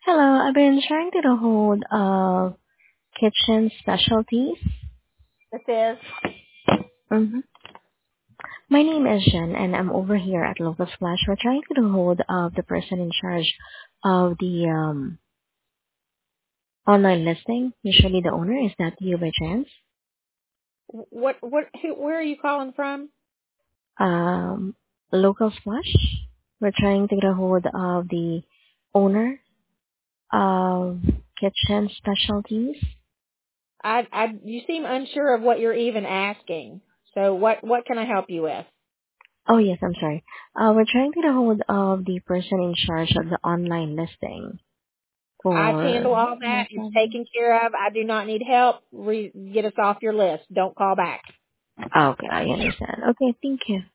Hello, I've been trying to get a hold of kitchen specialties. This is. Mm-hmm. My name is Jen, and I'm over here at Local Splash. We're trying to get a hold of the person in charge of the online listing. Usually the owner. Is that you by chance? Where are you calling from? Um, Local Splash. We're trying to get a hold of the owner of kitchen specialties. You seem unsure of what you're even asking. So what can I help you with? Oh yes, I'm sorry. We're trying to get a hold of the person in charge of the online listing. I For handle all that. It's taken care of. I do not need help. Get us off your list. Don't call back. okay, I understand. Okay, thank you.